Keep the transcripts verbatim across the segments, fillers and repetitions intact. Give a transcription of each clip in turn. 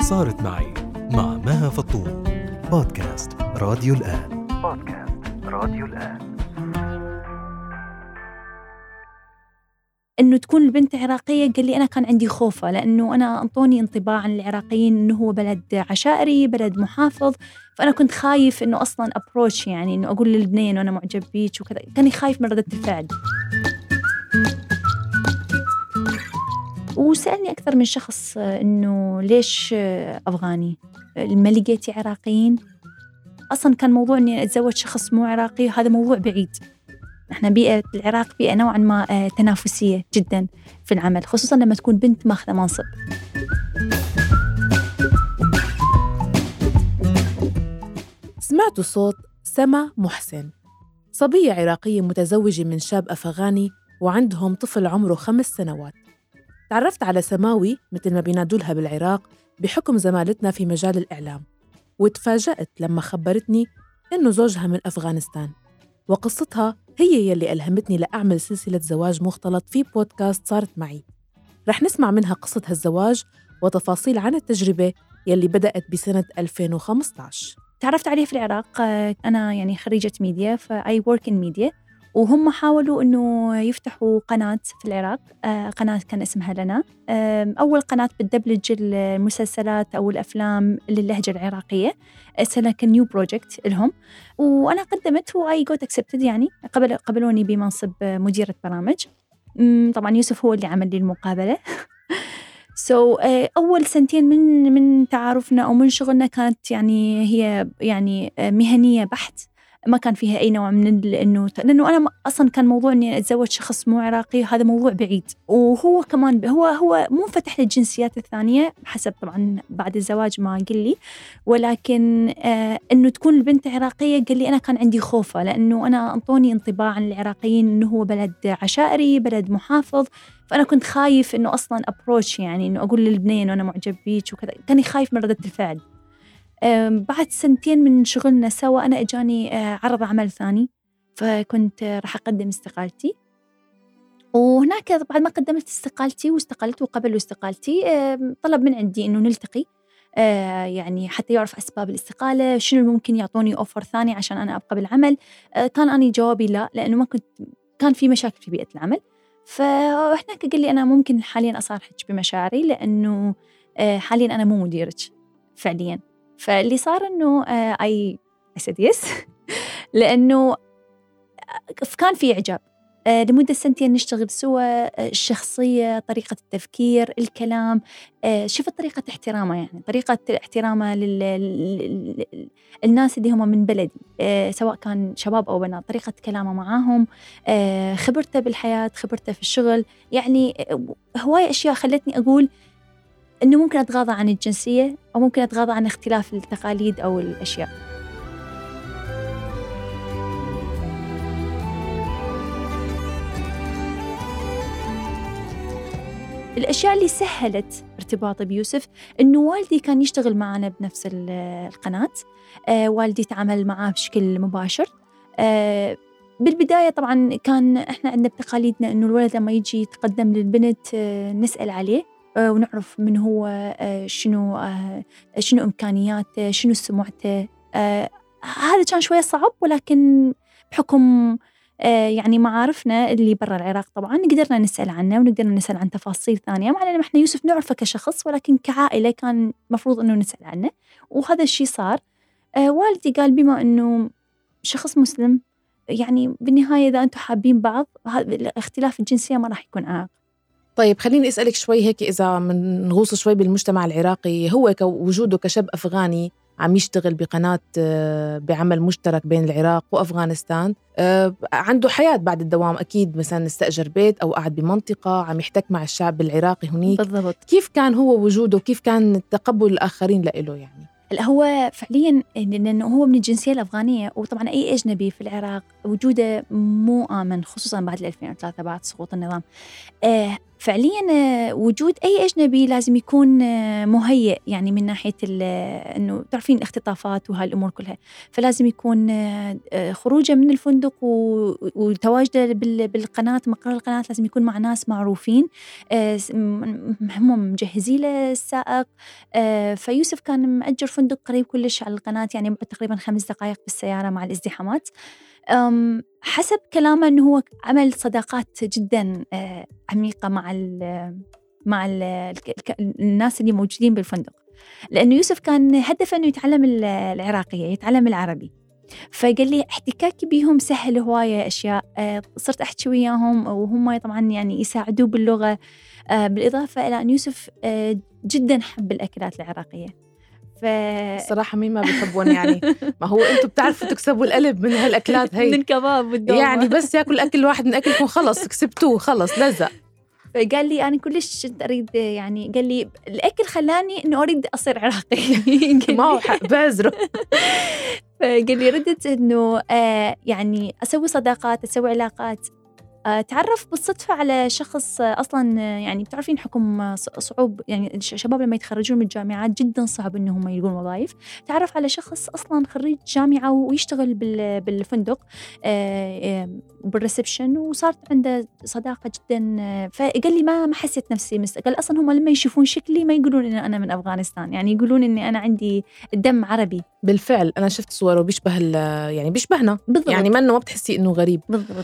صارت معي مع مها فطوم. بودكاست راديو الآن. بودكاست راديو الآن. إنه تكون البنت عراقية، قال لي أنا كان عندي خوفة، لأنه أنا أنطوني انطباع عن العراقيين إنه هو بلد عشائري، بلد محافظ، فأنا كنت خايف إنه أصلاً أبروش، يعني إنه أقول للبنين وأنا معجب بيك وكذا، كان خايف من ردة الفعل. وسألني أكثر من شخص إنه ليش أفغاني، ما لقيتي عراقيين؟ أصلاً كان موضوع إني أتزوج شخص مو عراقي، هذا موضوع بعيد. إحنا بيئة العراق بيئة نوعاً ما تنافسية جداً في العمل، خصوصاً لما تكون بنت ماخذة منصب. سمعتوا صوت سما محسن، صبية عراقية متزوجة من شاب أفغاني وعندهم طفل عمره خمس سنوات. تعرفت على سماوي مثل ما بينادولها بالعراق بحكم زمالتنا في مجال الإعلام، وتفاجأت لما خبرتني إنه زوجها من أفغانستان، وقصتها هي يلي ألهمتني لأعمل سلسلة زواج مختلط في بودكاست صارت معي. رح نسمع منها قصة هالزواج وتفاصيل عن التجربة يلي بدأت بسنة ألفين وخمسة عشر. تعرفت عليه في العراق، أنا يعني خريجة ميديا، فأي work in media، وهم حاولوا إنه يفتحوا قناة في العراق، قناة كان اسمها لنا، أول قناة بتدبلج المسلسلات أو الأفلام للهجة العراقية. سنة كان نيو بروجكت لهم، وأنا قدمت وآي got accepted، يعني قبل قبلوني بمنصب مديرة برامج. طبعا يوسف هو اللي عمل لي المقابلة. سو so, أول سنتين من من تعارفنا أو من شغلنا كانت يعني هي يعني مهنية بحت، ما كان فيها أي نوع من إنه لأنه أنا أصلاً كان موضوع إني أتزوج شخص مو عراقي، هذا موضوع بعيد، وهو كمان هو هو منفتح للجنسيات الثانية حسب طبعاً بعد الزواج ما قال لي، ولكن آه إنه تكون البنت عراقية، قال لي أنا كان عندي خوفة، لأنه أنا أنطوني انطباع عن العراقيين إنه هو بلد عشائري، بلد محافظ، فأنا كنت خايف إنه أصلاً أبروش، يعني إنه أقول للبنين وأنا معجب بيك وكذا، كان خايف من ردة الفعل. بعد سنتين من شغلنا سوا أنا إجاني عرض عمل ثاني، فكنت راح أقدم استقالتي، وهناك بعد ما قدمت استقالتي واستقلت وقبلوا استقالتي طلب من عندي إنه نلتقي، يعني حتى يعرف أسباب الاستقالة، شنو ممكن يعطوني أوفر ثاني عشان أنا أبقى بالعمل. كان أنا جوابي لا، لأنه ما كنت كان في مشاكل في بيئة العمل. فهناك قال لي أنا ممكن حاليا أصارحك بمشاعري، لأنه حاليا أنا مو مديرك فعليا. فاللي صار إنه أي أسد يس لأنه كان في إعجاب لمدة سنتين، نشتغل سوا، الشخصية، طريقة التفكير، الكلام، شوف طريقة احترامه، يعني طريقة احترامه للناس اللي هم من بلدي، سواء كان شباب أو بنات، طريقة كلامه معاهم، خبرته بالحياة، خبرته في الشغل، يعني هواية أشياء خلتني أقول إنه ممكن أتغاضى عن الجنسية، أو ممكن أتغاضى عن اختلاف التقاليد أو الأشياء. الأشياء اللي سهلت ارتباطي بيوسف إنه والدي كان يشتغل معنا بنفس القناة، آه والدي تعامل معاه بشكل مباشر. آه بالبداية طبعاً كان إحنا عندنا بتقاليدنا إنه الولد لما يجي يتقدم للبنت آه نسأل عليه آه ونعرف من هو، آه شنو آه شنو إمكانياته، شنو سمعته. آه هذا كان شوية صعب، ولكن بحكم آه يعني معارفنا اللي برا العراق طبعاً قدرنا نسأل عنه ونقدر نسأل عن تفاصيل ثانية، مع أن إحنا يوسف نعرفه كشخص، ولكن كعائلة كان مفروض إنه نسأل عنه، وهذا الشيء صار. آه والدي قال بما إنه شخص مسلم، يعني بالنهاية إذا أنتم حابين بعض، اختلاف الجنسية ما راح يكون عائق. طيب خليني أسألك شوي هيك، إذا من نغوص شوي بالمجتمع العراقي، هو كوجوده كشاب أفغاني عم يشتغل بقناة بعمل مشترك بين العراق وأفغانستان، عنده حياة بعد الدوام أكيد، مثلا استأجر بيت أو قاعد بمنطقة عم يحتك مع الشعب العراقي هنيك. بالضبط. كيف كان هو وجوده، كيف كان تقبل الآخرين لإله يعني؟ هو فعلياً لأنه هو من الجنسية الأفغانية، وطبعاً أي أجنبي في العراق وجوده مو آمن، خصوصاً بعد ألفين وثلاثة بعد سقوط النظام. آه فعليا وجود أي أجنبي لازم يكون مهيئ، يعني من ناحية أنه تعرفين الاختطافات وهالأمور كلها، فلازم يكون خروجه من الفندق وتواجده بالقناة، مقر القناة لازم يكون مع ناس معروفين هم مجهزين له السائق. فيوسف كان مأجر فندق قريب كلش على القناة، يعني تقريبا خمس دقائق بالسيارة مع الازدحامات. حسب كلامه أنه هو عمل صداقات جدا عميقة مع ال مع ال الناس اللي موجودين بالفندق، لأنه يوسف كان هدفه أنه يتعلم العراقية، يتعلم العربي. فقال لي احتكاكي بيهم سهل هواية أشياء، صرت أحكي وياهم وهم طبعا يعني يساعدوه باللغة، بالإضافة إلى أن يوسف جدا حب الأكلات العراقية. ف... الصراحة مين ما بيحبون يعني، ما هو أنتوا بتعرفوا تكسبوا القلب من هالأكلات هاي، من الكباب والدومة، يعني بس يأكل أكل واحد من أكلكم خلص كسبتوه خلص لزق. فقال لي أنا كلش أريد، يعني قال لي الأكل خلاني إنه أريد أصير عراقي. ما هو حق بعذره. فقال لي ردت إنه آه يعني أسوي صداقات، أسوي علاقات. تعرف بالصدفة على شخص أصلاً، يعني بتعرفين حكم صعوب، يعني الشباب لما يتخرجون من الجامعات جداً صعب إنهم يلقون وظائف. تعرف على شخص أصلاً خريج جامعة ويشتغل بالفندق بالريسبشن، وصارت عنده صداقة جداً. فقال لي ما ما حسيت نفسي مست... قال أصلاً هم لما يشوفون شكلي ما يقولون إن أنا من أفغانستان، يعني يقولون إني أنا عندي الدم عربي. بالفعل أنا شفت صوره بيشبه يعني بيشبهنا بالضبط. يعني منه ما بتحسي إنه غريب بالضبط.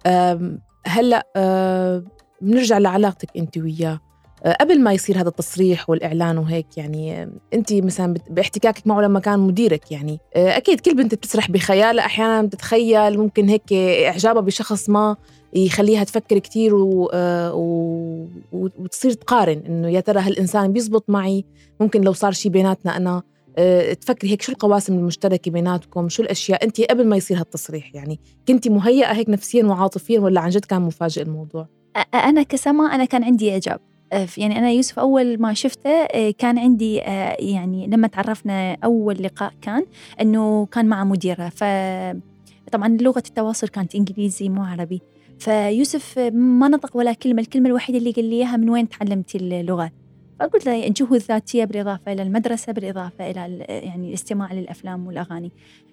هلأ أه بنرجع لعلاقتك أنت وياه أه قبل ما يصير هذا التصريح والإعلان وهيك، يعني أه أنت مثلا باحتكاكك معه لما كان مديرك، يعني أه أكيد كل بنت بتسرح بخيالها، أحيانا بتتخيل ممكن هيك إعجابها بشخص ما يخليها تفكر كتير و أه و وتصير تقارن إنه يا ترى هالإنسان بيزبط معي، ممكن لو صار شي بيناتنا أنا أه تفكري هيك شو القواسم المشتركة بيناتكم، شو الأشياء. أنت قبل ما يصير هالتصريح يعني كنتي مهيئة هيك نفسيا وعاطفيا، ولا عن جد كان مفاجئ الموضوع؟ أنا كسما أنا كان عندي إعجاب، يعني أنا يوسف أول ما شفته كان عندي، يعني لما تعرفنا أول لقاء كان إنه كان مع مديرة، فطبعا لغة التواصل كانت إنجليزي مو عربي. فيوسف ما نطق ولا كلمة، الكلمة الوحيدة اللي قال لي إياها من وين تعلمتي اللغة؟ فقلت له الجهود الذاتية بالإضافة إلى المدرسة بالإضافة إلى يعني الاستماع للأفلام والأغاني،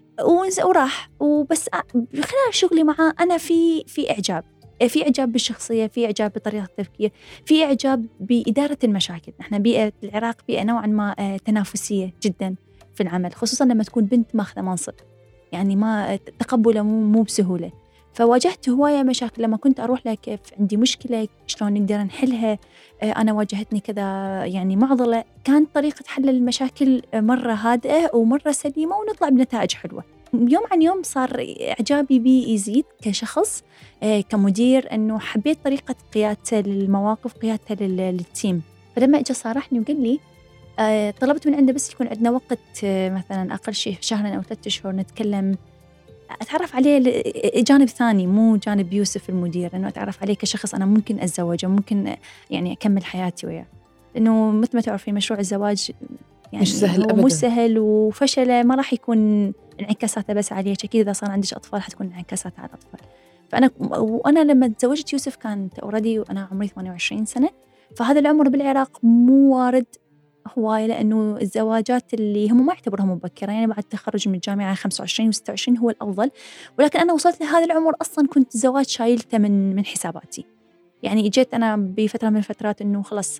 وراح. وبس خلال شغلي معه أنا في في إعجاب، في إعجاب بالشخصية، في إعجاب بطريقة التفكير، في إعجاب بإدارة المشاكل. إحنا بيئة العراق بيئة نوعا ما تنافسية جدا في العمل، خصوصا لما تكون بنت ماخذة منصب، يعني ما تقبله مو مو بسهولة. فواجهت هواية مشاكل لما كنت أروح لها، كيف عندي مشكلة شلون نقدر نحلها، أنا واجهتني كذا يعني معضلة، كانت طريقة حل المشاكل مرة هادئة ومرة سليمة ونطلع بنتائج حلوة. يوم عن يوم صار إعجابي بي يزيد كشخص، كمدير، أنه حبيت طريقة قيادته للمواقف، قيادته للتيم. فلما إجا صارحني وقال لي طلبت من عنده بس يكون عندنا وقت، مثلا أقل شيء شهرين أو ثلاثة شهور نتكلم، أتعرف عليه جانب ثاني مو جانب يوسف المدير، أنه أتعرف عليه كشخص أنا ممكن أتزوجه، ممكن يعني أكمل حياتي وياه. لأنه مثل ما تعرفين مشروع الزواج يعني مش سهل أبدا، مو سهل، وفشله ما راح يكون انعكاساته بس عليك، أكيد إذا صار عندك أطفال حتكون انعكاسات على الأطفال. فأنا وأنا لما تزوجت يوسف كانت أوريدي وأنا عمري ثمانية وعشرين سنة، فهذا العمر بالعراق مو وارد هواية، لأنه الزواجات اللي هم ما يعتبرها مبكرة، يعني بعد التخرج من الجامعة خمسة وعشرين وستة وعشرين هو الأفضل، ولكن أنا وصلت لهذا العمر أصلاً كنت الزواج شايلته من من حساباتي. يعني جيت أنا بفترة من الفترات إنه خلص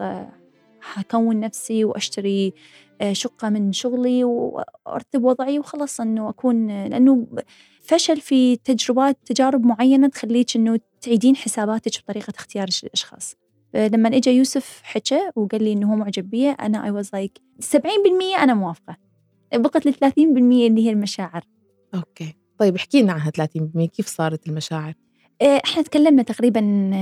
حكون نفسي وأشتري شقة من شغلي وأرتب وضعي وخلص إنه أكون، لأنه فشل في تجربات تجارب معينة تخليك إنه تعيدين حساباتك بطريقة اختيار الأشخاص. لما إجا يوسف حكى وقال لي إنه هو معجب بي، أنا I was like سبعين بالمية أنا موافقة، بقت ل ثلاثين بالمية اللي هي المشاعر. أوكي طيب احكي لنا عنها ثلاثين بالمية، كيف صارت المشاعر؟ إحنا تكلمنا تقريبا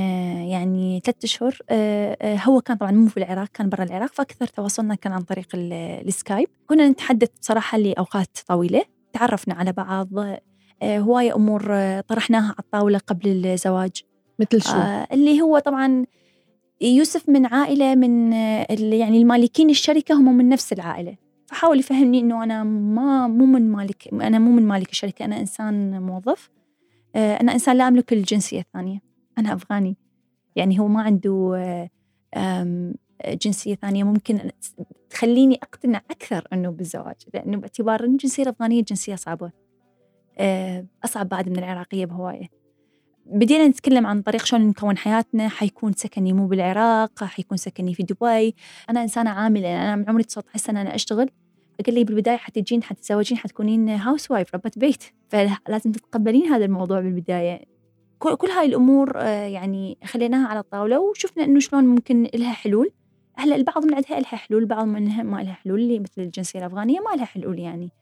يعني ثلاثة شهور، هو كان طبعا مو في العراق، كان برا العراق، فأكثر تواصلنا كان عن طريق السكايب. كنا نتحدث بصراحة لأوقات طويلة، تعرفنا على بعض، هواية أمور طرحناها على الطاولة قبل الزواج. مثل شو؟ اللي هو طبعا يوسف من عائلة من يعني المالكين الشركة هم من نفس العائلة، فحاول يفهمني إنه أنا ما مو من مالك، أنا مو من مالك الشركة، أنا إنسان موظف، أنا إنسان لا أملك الجنسية الثانية، أنا أفغاني. يعني هو ما عنده جنسية ثانية ممكن تخليني أقتنع أكثر أنه بالزواج، لأنه باعتبار أن الجنسية الأفغانية جنسية صعبة، أصعب بعد من العراقية بهواية. بدينا نتكلم عن طريق شلون نكون حياتنا. حيكون سكني مو بالعراق، حيكون سكني في دبي. أنا إنسانة عاملة، أنا من عمري تسعة عشر سنة أنا أشتغل. قال لي بالبداية حتجين حتتزوجين حتكونين هاوس وايف، ربة بيت، فلازم تتقبلين هذا الموضوع بالبداية. كل هاي الأمور يعني خليناها على الطاولة وشفنا إنه شلون ممكن لها حلول. هلا البعض من عندها لها حلول، البعض منها ما لها حلول، اللي مثل الجنسية الأفغانية ما لها حلول. يعني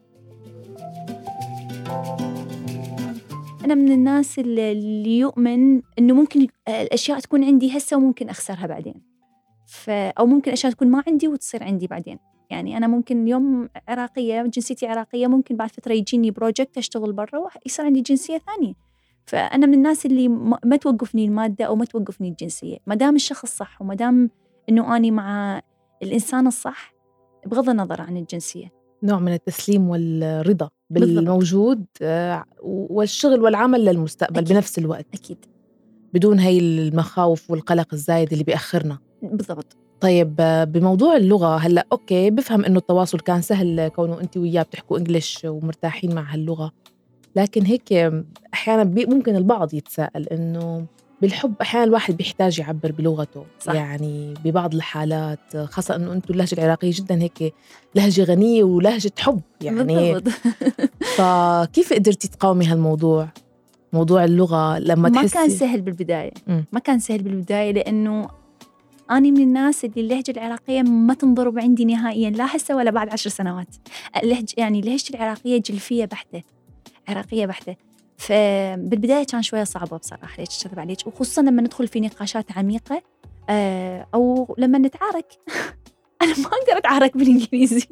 أنا من الناس اللي يؤمن إنه ممكن الأشياء تكون عندي هسه وممكن أخسرها بعدين، ف أو ممكن أشياء تكون ما عندي وتصير عندي بعدين. يعني أنا ممكن اليوم عراقية، جنسيتي عراقية، ممكن بعد فترة يجيني بروجكت أشتغل برا ويصير عندي جنسية ثانية. فأنا من الناس اللي ما توقفني المادة أو ما توقفني الجنسية، ما دام الشخص صح وما دام إنه أني مع الإنسان الصح بغض النظر عن الجنسية. نوع من التسليم والرضا بالموجود والشغل والعمل للمستقبل أكيد. بنفس الوقت أكيد، بدون هاي المخاوف والقلق الزايد اللي بيأخرنا. بالضبط. طيب بموضوع اللغة هلأ أوكي، بفهم إنه التواصل كان سهل كونه أنت وياه بتحكوا إنجليش ومرتاحين مع هاللغة، لكن هيك أحيانا ممكن البعض يتساءل إنه بالحب أحيانا الواحد بيحتاج يعبر بلغته. صح. يعني ببعض الحالات، خاصة إنه أنتوا اللهجة العراقية جدا هيك لهجة غنية ولهجة حب يعني. فكيف قدرتي تقاومي هالموضوع، موضوع اللغة لما ما تحسي؟ ما كان سهل بالبداية. م. ما كان سهل بالبداية لأنه أنا من الناس اللي اللهجة العراقية ما تنضرب عندي نهائيا، لا هسه ولا بعد عشر سنوات. اللهجة يعني لهجة العراقية جلفية بحتة، عراقية بحتة. فبالبداية كان شوية صعبة بصراحة، ليش أشتغل عليك، وخصوصا لما ندخل في نقاشات عميقة أو لما نتعارك. أنا ما أقدر أتعارك بالإنجليزي.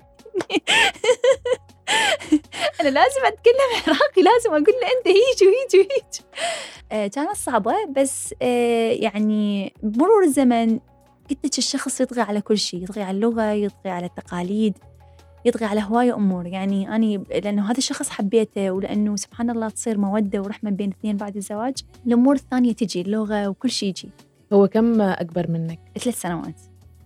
أنا لازم أتكلم عراقي، لازم أقول له أنت هيج وهيج وهيج. كانت صعبة، بس يعني بمرور الزمن قلت لك الشخص يطغى على كل شيء، يطغى على اللغة، يطغى على التقاليد، يطغى على هواية أمور. يعني أنا لأنه هذا الشخص حبيته، ولأنه سبحان الله تصير مودة ورحمة بين اثنين بعد الزواج، الأمور الثانية تجي، اللغة وكل شيء يجي. هو كم أكبر منك؟ ثلاث سنوات.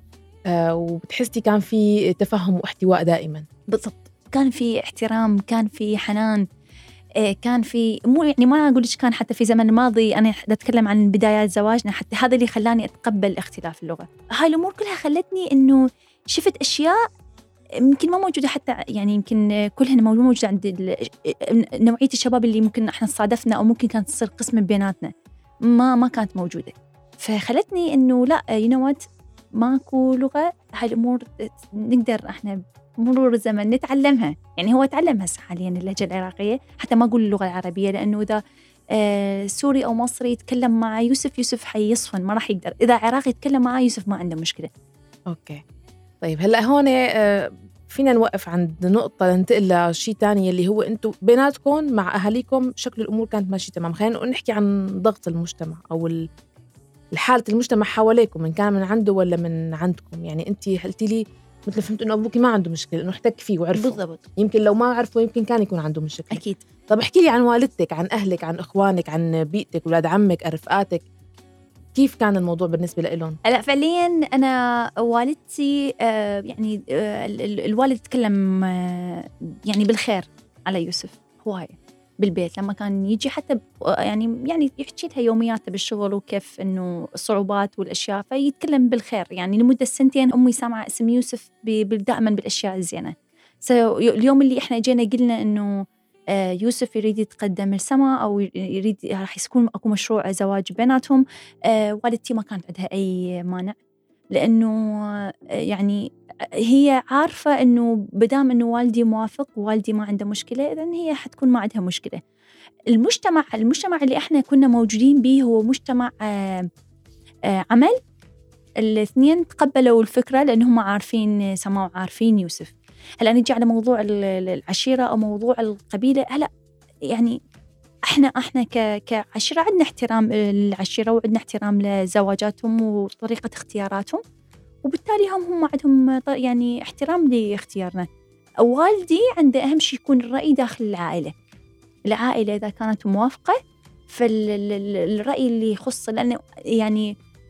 آه وبتحسي كان في تفهم واحتواء دائما؟ بالضبط، كان في احترام، كان في حنان، آه كان في مو يعني ما أقول لك كان حتى في زمن الماضي. أنا أتكلم عن بدايات زواجنا، حتى هذا اللي خلاني أتقبل اختلاف اللغة. هاي الأمور كلها خلتني إنه شفت أشياء يمكن ما موجودة حتى، يعني يمكن كلها موجودة عند نوعية الشباب اللي ممكن احنا صادفنا أو ممكن كانت تصير قسم بيناتنا، ما ما كانت موجودة. فخلتني إنه لا ينوت ماكو لغة، هاي الأمور نقدر احنا مرور الزمن نتعلمها. يعني هو تعلم هسه حاليا اللهجة العراقية، حتى ما أقول اللغة العربية، لأنه إذا آه سوري أو مصري يتكلم مع يوسف، يوسف حيصفن ما راح يقدر. إذا عراقي يتكلم مع يوسف ما عنده مشكلة. أوكي طيب، هلأ هون آه فينا نوقف عند نقطة لننتقل لشيء تاني، اللي هو أنتوا بيناتكم مع أهاليكم شكل الأمور كانت ماشية تمام. خلينا نحكي عن ضغط المجتمع أو الحالة المجتمع حواليكم، إن كان من عنده ولا من عندكم. يعني أنت قلتي لي مثل فهمت إنه أبوكي ما عنده مشكلة، إنه احتك فيه وعرفه. بالضبط. يمكن لو ما عرفه يمكن كان يكون عنده مشكلة. أكيد. طب احكي لي عن والدتك، عن أهلك، عن إخوانك، عن بيئتك، ولاد عمك، رفقاتك، كيف كان الموضوع بالنسبة لهم؟ لا فعليا أنا والدتي آه يعني آه الوالد تكلم آه يعني بالخير على يوسف هواية بالبيت. لما كان يجي حتى يعني يعني يحكي لها يومياته بالشغل وكيف إنه الصعوبات والأشياء، فيتكلم بالخير. يعني لمدة سنتين أمي سامعة اسم يوسف دائما بالأشياء الزينة. اليوم اللي إحنا جينا قلنا إنه يوسف يريد يتقدم السما أو يريد راح يكون أكو مشروع زواج بيناتهم، والدتي ما كانت عندها أي مانع، لأنه يعني هي عارفة إنه بدام إنه والدي موافق ووالدي ما عنده مشكلة، إذن هي حتكون ما عندها مشكلة. المجتمع المجتمع اللي إحنا كنا موجودين به هو مجتمع عمل. الاثنين تقبلوا الفكرة لأنهم عارفين سما وعارفين يوسف. هلا نجي على موضوع العشيرة أو موضوع القبيلة. هلا يعني احنا احنا كعشيرة عندنا احترام للعشيرة وعندنا احترام لزواجاتهم وطريقة اختياراتهم، وبالتالي هم هم عندهم يعني احترام لاختيارنا. والدي عنده أهم شيء يكون الرأي داخل العائلة. العائلة إذا كانت موافقة فالرأي اللي يخص، لأنه يعني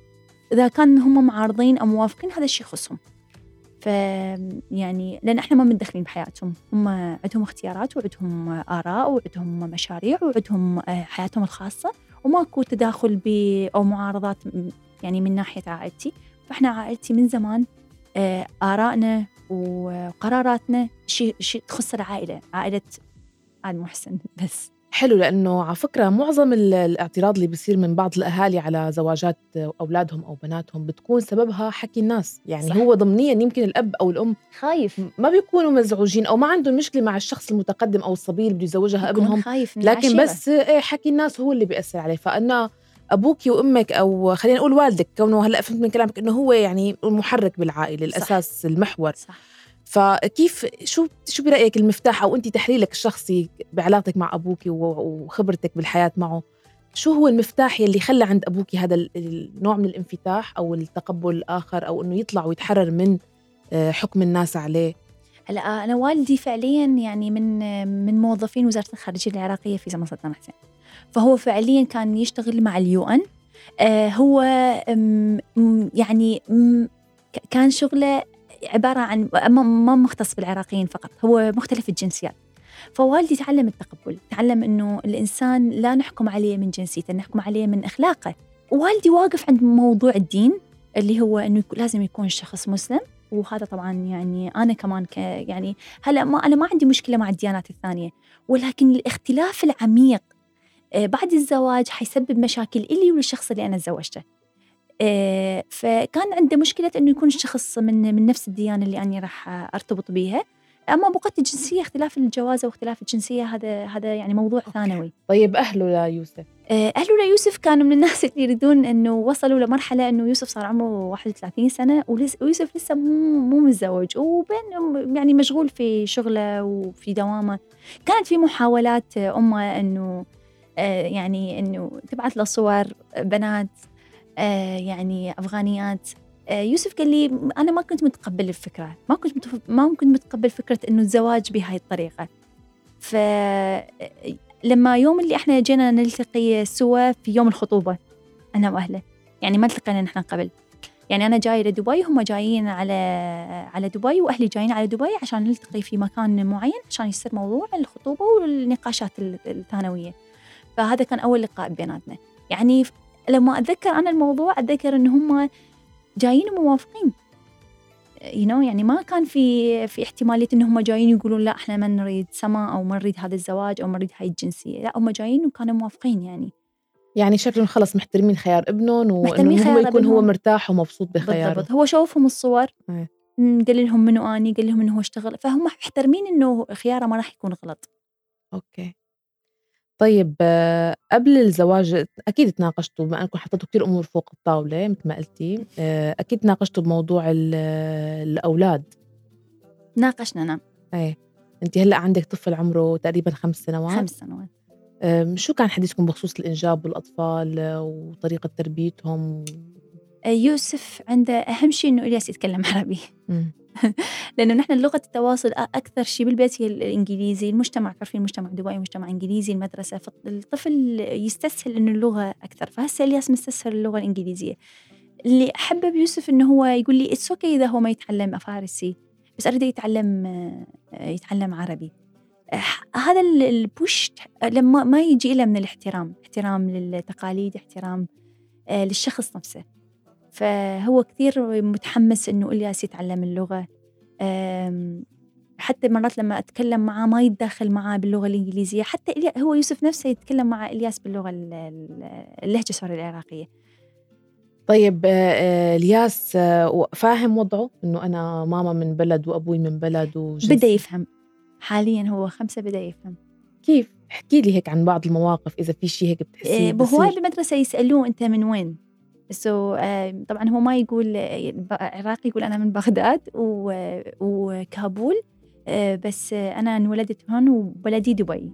إذا كان هم معارضين أو موافقين هذا الشيء يخصهم. ف يعني لأن إحنا ما متدخلين بحياتهم، هم عندهم اختيارات وعندهم آراء وعندهم مشاريع وعندهم حياتهم الخاصة، وماكو تداخل ب أو معارضات يعني من ناحية عائلتي. فإحنا عائلتي من زمان آرائنا وقراراتنا شيء شيء تخص العائلة، عائلة آل محسن بس. حلو، لأنه على فكرة معظم الاعتراض اللي بيصير من بعض الأهالي على زواجات أولادهم أو بناتهم بتكون سببها حكي الناس. يعني صح. هو ضمنيا يمكن الأب أو الأم خايف، ما بيكونوا مزعوجين أو ما عندهم مشكلة مع الشخص المتقدم أو الصبي اللي بده يزوجها ابنهم، لكن العشيرة. بس حكي الناس هو اللي بيأثر عليه. فأنا أبوك وأمك أو خلينا نقول والدك، كونه هلأ فهمت من كلامك إنه هو يعني المحرك بالعائلة، الأساس، صح. المحور، صح. فكيف شو شو برأيك المفتاح أو أنت تحليلك الشخصي بعلاقتك مع أبوك وخبرتك بالحياة معه، شو هو المفتاح يلي خلى عند أبوك هذا النوع من الانفتاح أو التقبل الآخر، أو إنه يطلع ويتحرر من حكم الناس عليه؟ هلا أنا والدي فعليا يعني من من موظفين وزارة الخارجية العراقية في زمن صدام حسين، فهو فعليا كان يشتغل مع اليو أن. آه هو يعني كان شغله عبارة عن ما مختص بالعراقيين فقط، هو مختلف الجنسيات. فوالدي تعلم التقبل، تعلم إنه الإنسان لا نحكم عليه من جنسيته، نحكم عليه من أخلاقه. والدي واقف عند موضوع الدين اللي هو إنه لازم يكون الشخص مسلم، وهذا طبعا يعني أنا كمان ك يعني هلا ما أنا ما عندي مشكلة مع الديانات الثانية، ولكن الاختلاف العميق بعد الزواج حيسبب مشاكل إلي وللشخص اللي أنا تزوجته. فكان عنده مشكلة إنه يكون الشخص من من نفس الديانة اللي أنا راح أرتبط بيها. أما بقت الجنسية، اختلاف الجوازة واختلاف الجنسية هذا هذا يعني موضوع ثانوي. طيب أهله ليوسف؟ أهله ليوسف كانوا من الناس اللي يريدون إنه وصلوا لمرحلة إنه يوسف صار عمره واحد وثلاثين سنة ويوسف لسه مو مو متزوج، وبين يعني مشغول في شغله وفي دوامه. كانت في محاولات أمه إنه يعني إنه تبعث له صور بنات يعني أفغانيات. يوسف قال لي أنا ما كنت متقبل الفكرة، ما كنت متف... ما كنت متقبل فكرة إنه الزواج بهاي الطريقة. فلما يوم اللي إحنا جينا نلتقي سوا في يوم الخطوبة أنا وأهله، يعني ما التقينا نحن قبل، يعني أنا جاي لدبي، هم جايين على على دبي، وأهلي جايين على دبي عشان نلتقي في مكان معين عشان يصير موضوع الخطوبة والنقاشات الثانوية. فهذا كان أول لقاء بيناتنا. يعني لما أتذكر أنا الموضوع أتذكر إن هم جايين وموافقين، you know يعني ما كان في في احتمالية إن هم جايين يقولون لا إحنا ما نريد سما أو ما نريد هذا الزواج أو ما نريد هاي الجنسية، لا هم جايين وكانوا موافقين. يعني يعني شكلهم خلص محترمين خيار ابنهم، وإنه هو يكون هو مرتاح ومبسوط بخياره. بالضبط. هو شوفهم الصور، قال لهم منو أني، قال لهم إنه هو اشتغل، فهم محترمين إنه خياره ما راح يكون غلط. أوكي. طيب قبل الزواج أكيد تناقشتوا، بما أنكم حطيتوا كتير أمور فوق الطاولة مثل ما قلتي، أكيد تناقشتوا بموضوع الأولاد. ناقشنا نعم. إيه، أنت هلأ عندك طفل عمره تقريبا خمس سنوات. خمس سنوات. شو كان حديثكم بخصوص الإنجاب والأطفال وطريقة تربيتهم؟ يوسف عنده أهم شيء إنه إلياس يتكلم عربي. لأنه نحن لغة التواصل أكثر شيء بالبيت هي الإنجليزي. المجتمع عارفين مجتمع دبي مجتمع إنجليزي، المدرسة، فالطفل يستسهل إنه اللغة أكثر. فهسه إلياس مستسهل اللغة الإنجليزية. اللي أحبه بيوسف إنه هو يقول لي إتس أوكي إذا هو ما يتعلم فارسي، بس أريد يتعلم يتعلم عربي. هذا البوش لما ما يجي إلا من الاحترام، احترام للتقاليد، احترام للشخص نفسه. فهو كثير متحمس إنه إلياس يتعلم اللغة. حتى مرات لما أتكلم معه ما يتداخل معه باللغة الإنجليزية، حتى هو يوسف نفسه يتكلم مع إلياس باللغة اللهجة سوري العراقية. طيب إلياس فاهم وضعه إنه أنا ماما من بلد وأبوي من بلد وجنسي؟ بدأ يفهم حاليا، هو خمسة بدأ يفهم. كيف؟ احكي لي هيك عن بعض المواقف إذا في شيء هيك بتحسيه بصير. هو بالمدرسة يسألوه أنت من وين؟ سو so, uh, طبعا هو ما يقول عراقي، يقول أنا من بغداد وكابول، uh, بس uh, أنا انولدت هون وبلدي دبي.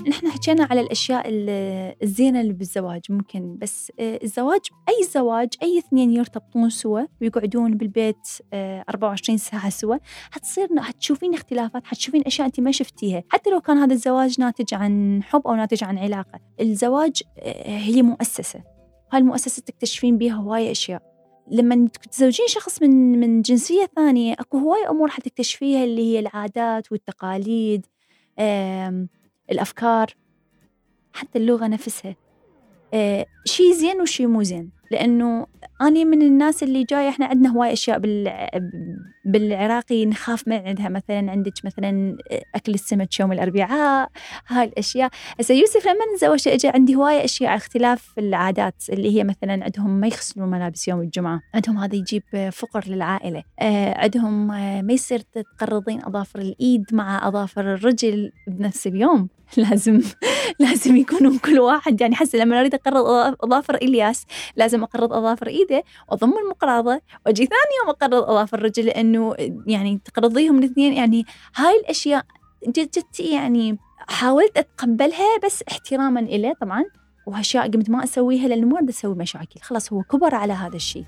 نحن حكينا على الأشياء الزينة اللي بالزواج ممكن، بس الزواج أي زواج أي اثنين يرتبطون سوا ويقعدون بالبيت أربعة وعشرين ساعة سوا، هتصير هتشوفين اختلافات، هتشوفين أشياء أنت ما شفتيها، حتى لو كان هذا الزواج ناتج عن حب أو ناتج عن علاقة. الزواج هي مؤسسة، هاي المؤسسة تكتشفين بيها هواية أشياء. لما تتزوجين شخص من من جنسية ثانية أكو هواية أمور حتكتشفيها، اللي هي العادات والتقاليد، الأفكار، حتى اللغة نفسها. آه، شي زين وشي مو زين، لأنه أنا من الناس اللي جاية إحنا عندنا هواي أشياء بال بالعراقي نخاف من عندها. مثلا عندك مثلا أكل السمك يوم الأربعاء، هاي الأشياء. هسه يوسف لما نتزوج إجا عندي هواي أشياء اختلاف في العادات، اللي هي مثلا عندهم ما يغسلون ملابس يوم الجمعة، عندهم هذا يجيب فقر للعائلة، آه، عندهم آه، ما يصير تقرضين أظافر الإيد مع أظافر الرجل بنفس اليوم. لازم لازم يكونون كل واحد، يعني حسي لما أريد أقرض أظافر إلياس لازم أقرض أظافر إيده وأضم المقراضة وأجي ثاني يوم أقرض أظافر الرجل، لأنه يعني تقرضيهم الاثنين. يعني هاي الأشياء جت جت يعني حاولت أتقبلها بس احتراما إليه طبعا، وهالأشياء قمت ما أسويها لأنه ما أريد أسوي مشاكل، خلاص هو كبر على هذا الشيء.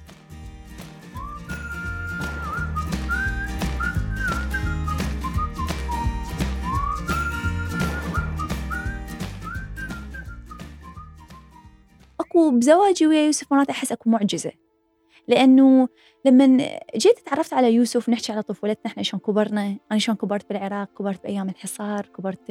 أكو بزواجي ويا يوسف مرات أحس أكو معجزة، لأنه لما جيت تعرفت على يوسف نحكي على طفولتنا إحنا شلون كبرنا. أنا شلون كبرت بالعراق، كبرت بأيام الحصار، كبرت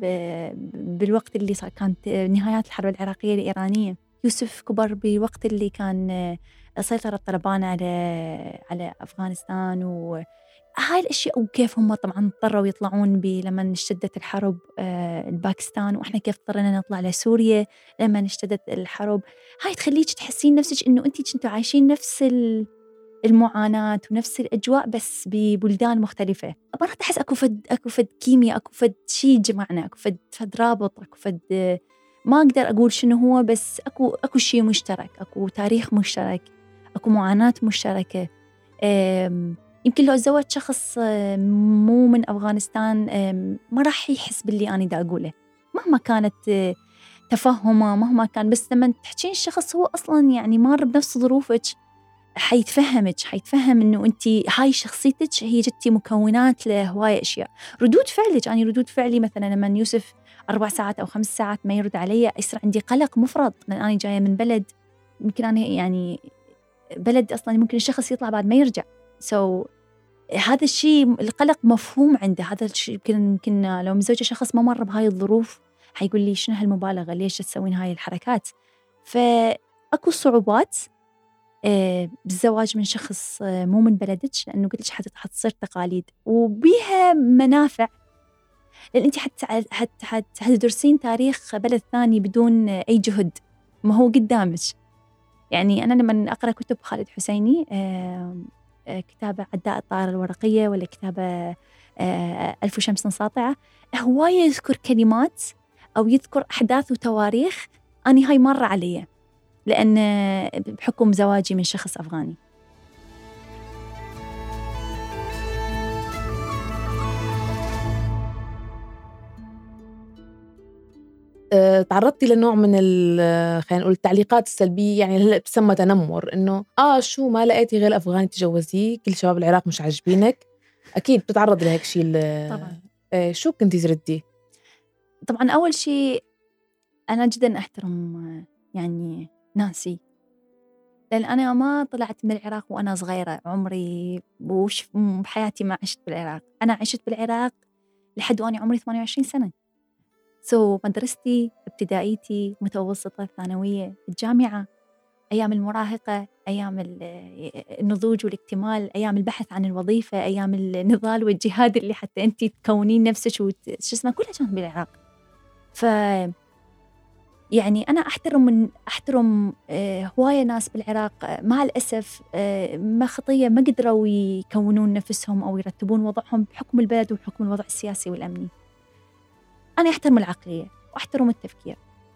بالوقت اللي كانت نهايات الحرب العراقية الإيرانية. يوسف كبر بوقت اللي كان سيطرة طالبان على على أفغانستان، و هاي الأشياء، وكيف هم طبعاً اضطروا يطلعون لما اشتدت الحرب آه الباكستان، وإحنا كيف اضطرنا نطلع لسوريا لما اشتدت الحرب. هاي تخليك تحسين نفسك إنه أنتي كنتوا عايشين نفس المعاناة ونفس الأجواء بس ببلدان مختلفة. مرات أحس أكو فد أكو فد كيمياء، أكو فد شيء جمعنا، أكو فد فد رابط، أكو فد ما أقدر أقول شنو هو، بس أكو أكو شيء مشترك، أكو تاريخ مشترك، أكو معاناة مشتركة. يمكن لو أتزوج شخص مو من أفغانستان ما راح يحس باللي أنا دا أقوله مهما كانت تفهمه، مهما كان، بس لما تحكين الشخص هو أصلاً يعني مار بنفس ظروفك حيتفهمك، حيتفهم إنه أنتي هاي شخصيتك هي جتي مكونات لهواية أشياء. ردود فعلك، أنا ردود فعلي مثلاً لما يوسف أربع ساعات أو خمس ساعات ما يرد علي يصير عندي قلق مفرط، لأن أنا جاية من بلد يمكن أنا يعني بلد أصلاً ممكن الشخص يطلع بعد ما يرجع. سو so, هذا الشيء القلق مفهوم عنده. هذا الشيء يمكن يمكن لو مزوجة شخص ما مر بهاي الظروف حيقول لي شنو هالمبالغة، ليش تسوين هاي الحركات. فأكو صعوبات آه بالزواج من شخص آه مو من بلدك، لأنه قلت لك حتصير تقاليد وبيها منافع، لأن أنت حت حت حت حتدرسين تاريخ بلد ثاني بدون آه أي جهد، ما هو قدامك. يعني أنا لما أقرأ كتب خالد حسيني آه كتابة عداء الطائرة الورقية، ولا كتابة ألف شمس ساطعة، هواية يذكر كلمات أو يذكر أحداث وتواريخ أنا هاي مرة علي، لأن بحكم زواجي من شخص أفغاني. أه، تعرضتي لنوع من خلينا نقول التعليقات السلبية، يعني هلا بتسمى تنمر، إنه آه شو ما لقيتي غير أفغاني تجوزيه، كل شباب العراق مش عاجبينك. أكيد بتتعرض لهيك شيء. طبعا. أه، شو كنتي تردي؟ طبعا أول شيء أنا جدا أحترم يعني ناسي، لأن أنا ما طلعت من العراق وأنا صغيرة، عمري وش بحياتي ما عشت بالعراق. أنا عشت بالعراق لحد وأنا عمري ثمانية وعشرين سنة. سو so, مدرستي، ابتدائيتي، متوسطة، ثانوية، الجامعة، أيام المراهقة، أيام النضوج والاكتمال، أيام البحث عن الوظيفة، أيام النضال والجهاد اللي حتى أنتي تكونين نفسك وش اسمه كلها كانت بالعراق. ف يعني أنا أحترم من أحترم آه هواية ناس بالعراق مع الأسف آه ما خطية ما قدروا يكونون نفسهم أو يرتبون وضعهم بحكم البلد وبحكم الوضع السياسي والأمني. أنا أحترم العقلية وأحترم التفكير،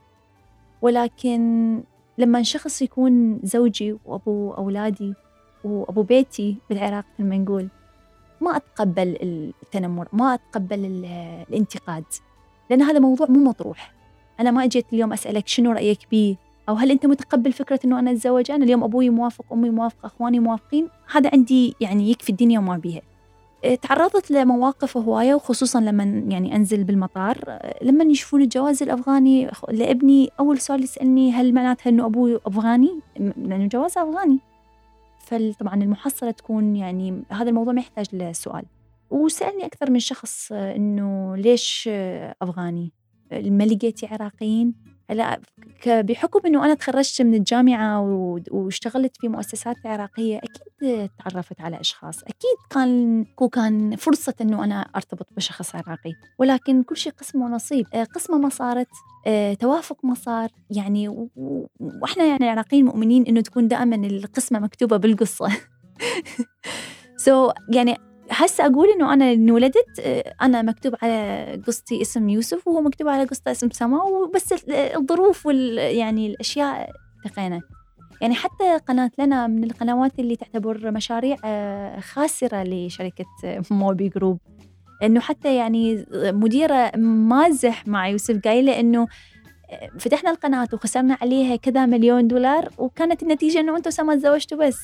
ولكن لما شخص يكون زوجي وأبو أولادي وأبو بيتي بالعراق لما نقول ما أتقبل التنمر، ما أتقبل الانتقاد. لأن هذا موضوع مو مطروح. أنا ما أجيت اليوم أسألك شنو رأيك بيه، أو هل أنت متقبل فكرة أنه أنا أتزوج. أنا اليوم أبوي موافق، أمي موافقة، أخواني موافقين، هذا عندي يعني يكفي الدنيا وما بيها. تعرضت لمواقف هواية، وخصوصا لما يعني أنزل بالمطار، لما يشوفون الجواز الأفغاني لابني، أول سؤال يسألني هل معناتها أنه أبوي أفغاني، لأنه جواز أفغاني. فطبعا المحصلة تكون يعني هذا الموضوع ما يحتاج لسؤال. وسألني أكثر من شخص أنه ليش أفغاني، ما لقيتي عراقيين؟ هلا بحكم أنه أنا تخرجت من الجامعة واشتغلت في مؤسسات عراقية، أكيد تعرفت على أشخاص، أكيد كان كان فرصة أنه أنا أرتبط بشخص عراقي، ولكن كل شيء قسم ونصيب. قسمة ما صارت، توافق ما صار يعني. وإحنا يعني عراقيين مؤمنين أنه تكون دائما القسمة مكتوبة بالقصة. سو so, يعني هسه أقول إنه أنا انولدت أنا مكتوب على قصتي اسم يوسف، وهو مكتوب على قصته اسم سماء، وبس الظروف وال يعني الأشياء التقينا. يعني حتى قناة لنا من القنوات اللي تعتبر مشاريع خاسرة لشركة موبي جروب، إنه حتى يعني مديرة مازح مع يوسف قايلة إنه فتحنا القناة وخسرنا عليها كذا مليون دولار، وكانت النتيجة إنه أنتوا سما تزوجتوا بس.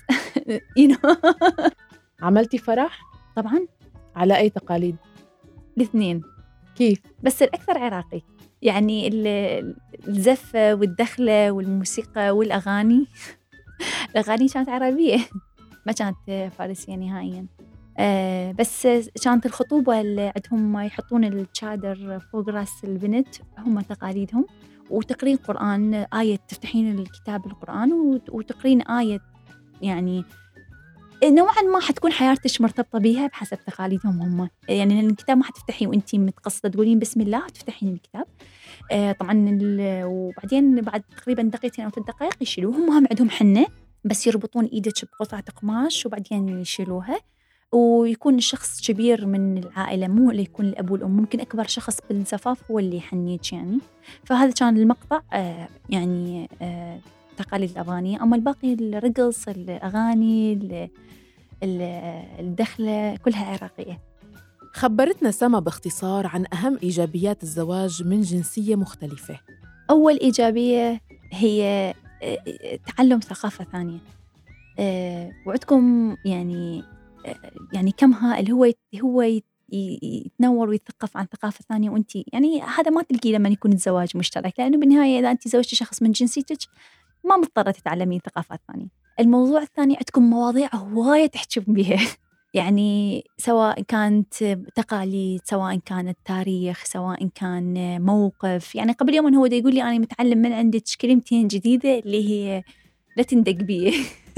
عملتي فرح؟ طبعاً. على أي تقاليد؟ الاثنين. كيف؟ بس الأكثر عراقي، يعني الزفة والدخلة والموسيقى والأغاني. الأغاني كانت عربية ما كانت فارسية نهائياً. آه بس كانت الخطوبة اللي عندهم يحطون الشادر فوق راس البنت، هم تقاليدهم. وتقرين قرآن، آية تفتحين الكتاب القرآن وتقرين آية، يعني نوعاً ما حتكون حياتك مرتبطة بيها بحسب تقاليدهم هم. يعني الكتاب ما حتفتحي وانتي متقصدة تقولين بسم الله وتفتحين الكتاب. آه طبعاً وبعدين بعد تقريباً دقيقتين أو ثلاث دقائق يشيلوه. هم هم عندهم حنة، بس يربطون إيدك بقطعة قماش وبعدين يشيلوها. ويكون الشخص كبير من العائلة، مو اللي يكون الأب والأم، ممكن أكبر شخص بالزفاف هو اللي يحنيك يعني. فهذا كان المقطع آه يعني آه تقاليد الأفغانية. أما الباقي الرقص، الأغاني، الدخلة كلها عراقية. خبرتنا سما باختصار عن أهم إيجابيات الزواج من جنسية مختلفة. أول إيجابية هي تعلم ثقافة ثانية. وعندكم يعني يعني كمها اللي هو هو يتنور ويثقف عن ثقافة ثانية، وأنت يعني هذا ما تلقيه لما يكون الزواج مشترك، لأنه بالنهاية إذا أنت زوجتي شخص من جنسيتك ما مضطرة تتعلمين ثقافات ثانية. الموضوع الثاني عندكم مواضيع هواية تحكم بها. يعني سواء كانت تقاليد، سواء كانت تاريخ، سواء كان موقف. يعني قبل يوم هو دا يقول لي أنا متعلم من عندك كلمتين جديدة اللي هي لا تندق بيه.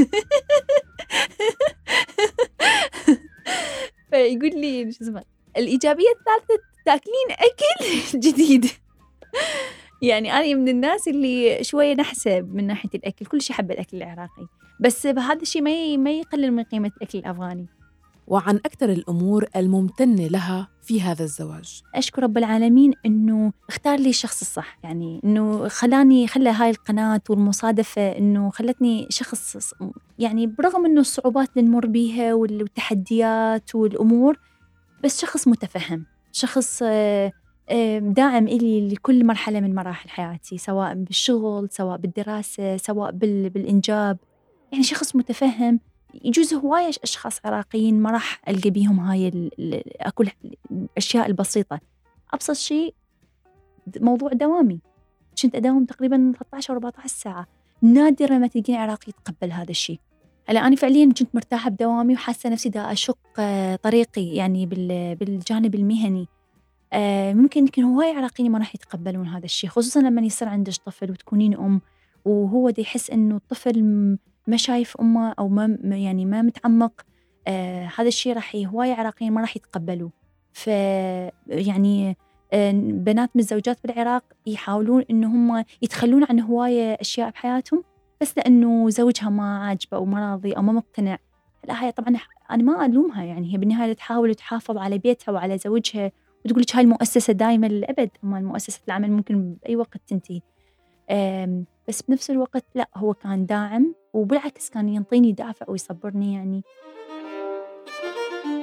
فيقول لي شو اسمه الإيجابية الثالثة تاكلين أكل جديد. يعني أنا من الناس اللي شوية نحسب من ناحية الأكل، كل شيء حب الأكل العراقي، بس بهذا الشيء ما ما يقلل من قيمة الأكل الأفغاني. وعن أكثر الأمور الممتنة لها في هذا الزواج. أشكر رب العالمين إنه اختار لي الشخص الصح، يعني إنه خلاني خلى هاي القناة والمصادفة إنه خلتني شخص، يعني برغم إنه الصعوبات اللي نمر بيها والتحديات والأمور، بس شخص متفهم، شخص داعم إلي لكل مرحلة من مراحل حياتي، سواء بالشغل، سواء بالدراسة، سواء بالإنجاب. يعني شخص متفهم. يجوز هواية أشخاص عراقيين ما راح ألقى بيهم هاي أكل الأشياء البسيطة. أبسط شيء موضوع دوامي، كنت أداوم تقريباً ثلاثة عشر أو أربعة عشر ساعة، نادرا ما تلقين عراقي يتقبل هذا الشيء. هلا أنا فعلياً كنت مرتاحة بدوامي وحاسة نفسي دا أشق طريقي يعني بالجانب المهني. ممكن يمكن هواي عراقيين ما راح يتقبلون هذا الشيء، خصوصاً لما يصير عندك طفل وتكونين أم، وهو دا يحس إنه الطفل ما شايف أمه أو ما يعني ما متعمق. آه هذا الشيء راح هواي عراقيين ما راح يتقبلوا. ف يعني آه بنات متزوجات بالعراق يحاولون إنه هم يتخلون عن هواية أشياء بحياتهم بس لأنه زوجها ما عاجبه أو ما راضي أو ما مقتنع. لا هي طبعا أنا ما ألومها، يعني هي بالنهاية تحاول تحافظ على بيتها وعلى زوجها، وتقول لك هاي المؤسسة دائما للأبد، أما المؤسسة العمل ممكن بأي وقت تنتهي. بس بنفس الوقت لا، هو كان داعم وبالعكس كان ينطيني دافع ويصبرني. يعني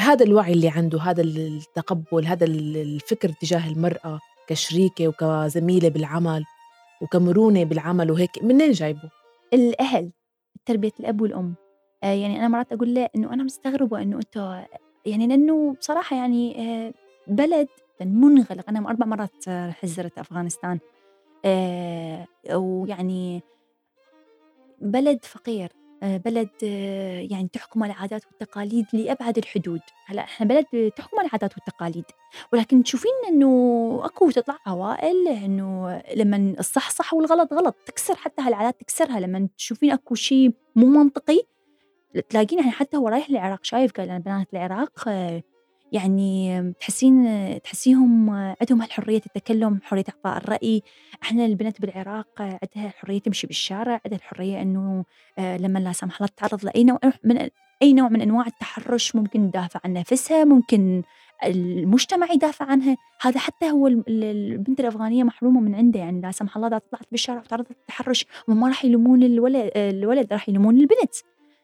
هذا الوعي اللي عنده، هذا التقبل، هذا الفكر تجاه المرأة كشريكة وكزميلة بالعمل وكمرونة بالعمل وهيك، منين جايبه؟ الأهل، تربية الأب والأم. آه يعني أنا مرات أقول له إنه أنا مستغربة إنه أنتوا يعني، لأنه بصراحة يعني آه بلد منغلق. أنا أربع مرات رحت زرت أفغانستان، آه ويعني بلد فقير، بلد يعني تحكم العادات والتقاليد لأبعد الحدود. هلا احنا بلد تحكم العادات والتقاليد، ولكن تشوفين انه اكو تطلع عوائل انه لما الصح صح والغلط غلط، تكسر حتى هالعادات، تكسرها. لما تشوفين اكو شيء مو منطقي تلاقين يعني حتى هو رايح العراق شايف، قال انا بنات العراق يعني تحسين تحسيهم عندهم هالحرية التكلم، حرية إعطاء الرأي. احنا البنات بالعراق عندها الحرية تمشي بالشارع، عندها الحرية انه لما لا سمح الله تتعرض لأي نوع من أي نوع من أنواع التحرش ممكن تدافع عن نفسها، ممكن المجتمع يدافع عنها. هذا حتى هو البنت الأفغانية محرومة من عنده، يعني لا سمح الله إذا طلعت بالشارع وتعرضت للتحرش ما راح يلومون الولد، الولد راح يلومون البنت.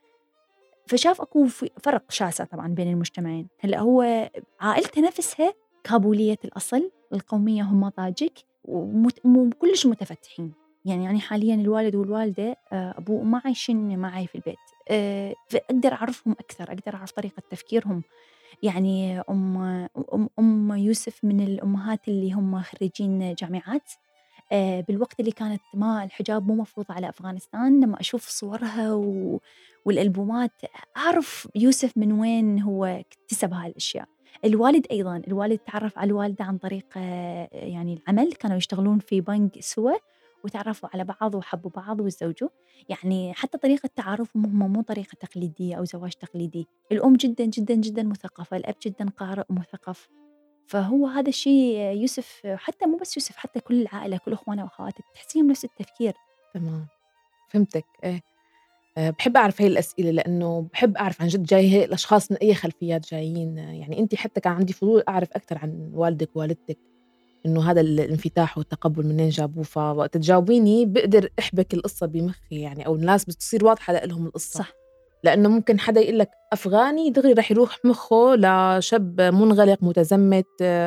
فشاف أكو فرق شاسع طبعاً بين المجتمعين. هلأ هو عائلته نفسها كابولية الأصل، القومية هم طاجك وكلش متفتحين. يعني يعني حالياً الوالد والوالدة أبوه ما عايشين معي في البيت، فأقدر أعرفهم أكثر، أقدر أعرف طريقة تفكيرهم. يعني أم, أم, أم يوسف من الأمهات اللي هم خريجين جامعات، بالوقت اللي كانت ما الحجاب مو مفروض على أفغانستان. لما أشوف صورها و... والألبومات أعرف يوسف من وين هو اكتسب هاي الأشياء. الوالد أيضاً، الوالد تعرف على الوالدة عن طريق يعني العمل، كانوا يشتغلون في بنك سوا وتعرفوا على بعض وحبوا بعض وتزوجوا. يعني حتى طريقة تعارفهم هم مو طريقة تقليدية أو زواج تقليدي. الأم جداً جداً جداً مثقفة، الأب جداً قارئ ومثقف. فهو هذا الشيء يوسف، حتى مو بس يوسف، حتى كل العائلة، كل أخوانه وأخواته تحسيهم نفس التفكير. تمام، فهمتك. إيه أه بحب أعرف هاي الأسئلة لأنه بحب أعرف عن جد جاي هاي الأشخاص من أي خلفيات جايين. يعني أنتي حتى كان عندي فضول أعرف أكثر عن والدك ووالدتك، إنه هذا الانفتاح والتقبل منين جابوه. فوقت تجاوبيني بقدر أحبك القصة بمخي، يعني أو الناس بتصير واضحة لهم القصة. صح. لأنه ممكن حدا يقول لك أفغاني دغري رح يروح مخه لشاب منغلق متزمت.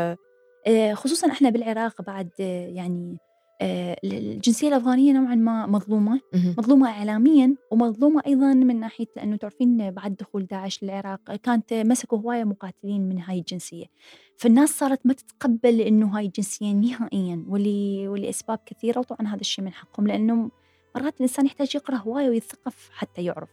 خصوصاً إحنا بالعراق بعد يعني الجنسية الأفغانية نوعاً ما مظلومة، مظلومة إعلامياً ومظلومة أيضاً من ناحية، لأنه تعرفين بعد دخول داعش للعراق كانت مسكوا هواية مقاتلين من هاي الجنسية، فالناس صارت ما تتقبل إنه هاي الجنسية نهائياً، ولي ولأسباب كثيرة. وطبعاً هذا الشيء من حقهم، لأنه مرات الإنسان يحتاج يقرأ هواية ويثقف حتى يعرف.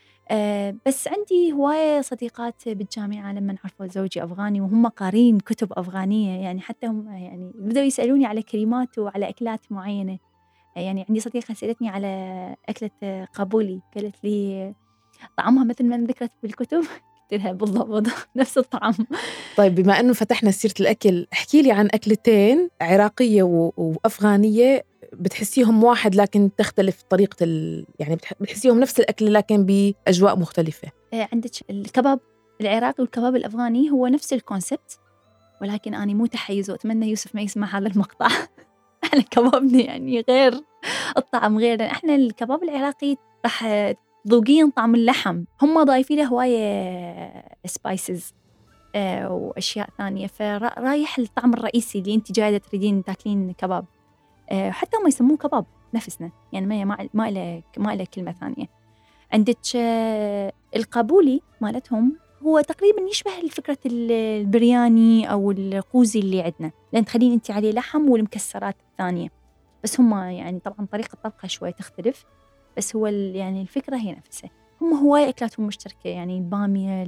أه بس عندي هواية صديقات بالجامعة لما عرفوا زوجي أفغاني وهم قارين كتب أفغانية، يعني حتى هم يعني بدأوا يسألوني على كلمات وعلى أكلات معينة. يعني عندي صديقة سألتني على أكلة قابولي، قالت لي طعمها مثل ما ذكرت بالكتب. قلت لها بالضبط نفس الطعم. طيب بما أنه فتحنا سيرة الأكل، احكي لي عن أكلتين عراقية وأفغانية بتحسيهم واحد لكن تختلف طريقة ال... يعني بتحسيهم نفس الأكل لكن بأجواء مختلفة. عندك الكباب العراقي والكباب الأفغاني هو نفس الكونسبت، ولكن أنا مو تحيز، وأتمنى يوسف ما يسمع هذا المقطع. احنا كبابنا يعني غير، الطعم غير. احنا الكباب العراقي راح تذوقين طعم اللحم، هم ضايفين له هواية سبايسز اه وأشياء ثانية، فرايح الطعم الرئيسي اللي انت جاية تريدين تاكلين كباب. اه حتى هم يسموه كباب نفسنا، يعني ما ما ما له ما له كلمة ثانية. عندك اه القابولي مالتهم هو تقريباً يشبه الفكرة البرياني أو القوزي اللي عندنا، لأن تخلين أنت عليه لحم والمكسرات الثانية، بس هم يعني طبعاً طريقة طبخها شوي تختلف، بس هو يعني الفكرة هي نفسها. هم هواي أكلاتهم مشتركة، يعني البامية،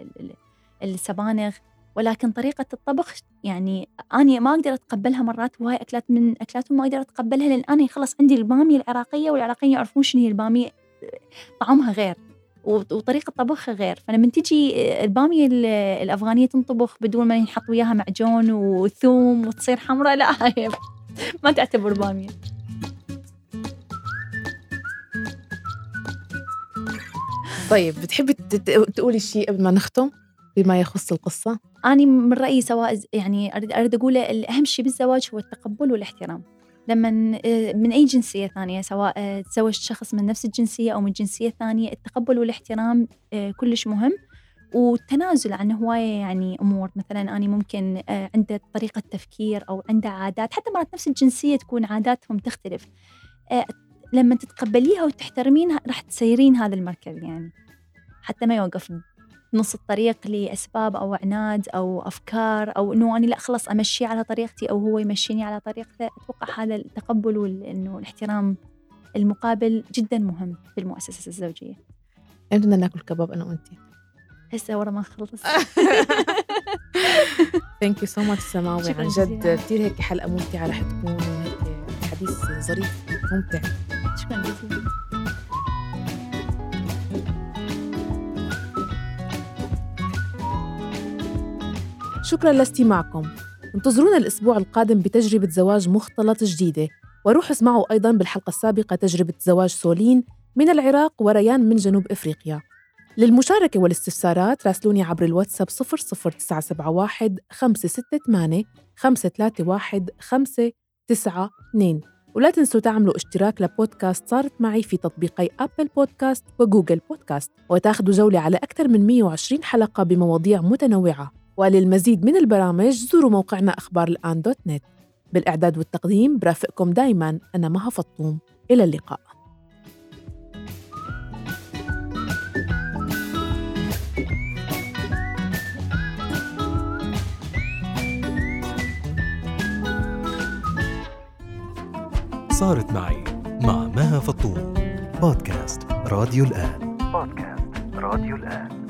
السبانغ، ولكن طريقة الطبخ يعني أنا ما أقدر أتقبلها مرات. وهاي أكلات من أكلاتهم ما أقدر أتقبلها، لأن أنا خلص عندي البامية العراقية، والعراقيين يعرفون شنو هي البامية، طعمها غير وطريقة طبخها غير. فلما تيجي البامية الأفغانية تنطبخ بدون ما ينحط وياها معجون وثوم وتصير حمراء، لا هاي ما تعتبر بامية. طيب بتحبي تقولي شيء قبل ما نختم بما يخص القصة؟ أنا من رأيي سواء يعني أريد أريد أقوله الأهم شيء بالزواج هو التقبل والاحترام، لما من أي جنسية ثانية، سواء تزوج شخص من نفس الجنسية أو من جنسية ثانية، التقبل والاحترام كلش مهم. والتنازل عن هواية يعني أمور، مثلا أنا ممكن عنده طريقة تفكير أو عنده عادات، حتى مرات نفس الجنسية تكون عاداتهم تختلف، لما تتقبليها وتحترمينها راح تسيرين هذا المركب، يعني حتى ما يوقف نص الطريق لأسباب أو عناد أو أفكار، أو إنه أنا لا خلص أمشي على طريقتي أو هو يمشيني على طريقته. أتوقع هذا التقبل وإنه الاحترام المقابل جدا مهم في المؤسسة الزوجية. إمتى بدنا ناكل كباب أنا وأنتي؟ هسه ورا ما نخلص. Thank you so much سماوي، عن جد كتير هيك حلقة ممتعة رح تكون، وهيك حديث ظريف ممتع. شكرا جزيلا. شكرا لاستماعكم. انتظرونا الأسبوع القادم بتجربة زواج مختلط جديدة، وروحوا اسمعوا أيضا بالحلقة السابقة تجربة زواج سولين من العراق وريان من جنوب إفريقيا. للمشاركة والاستفسارات راسلوني عبر الواتساب صفر صفر تسعة سبعة واحد خمسة ستة ثمانية خمسة ثلاثة واحد خمسة تسعة اثنين، ولا تنسوا تعملوا اشتراك لبودكاست صارت معي في تطبيقي أبل بودكاست وجوجل بودكاست، وتاخدوا جولة على أكثر من مئة وعشرين حلقة بمواضيع متنوعة. وللمزيد من البرامج زوروا موقعنا أخبار الآن دوت نت. بالإعداد والتقديم برافقكم دايماً أنا مها فطوم. إلى اللقاء. صارت معي مع مها فطوم، بودكاست راديو الآن. بودكاست راديو الآن.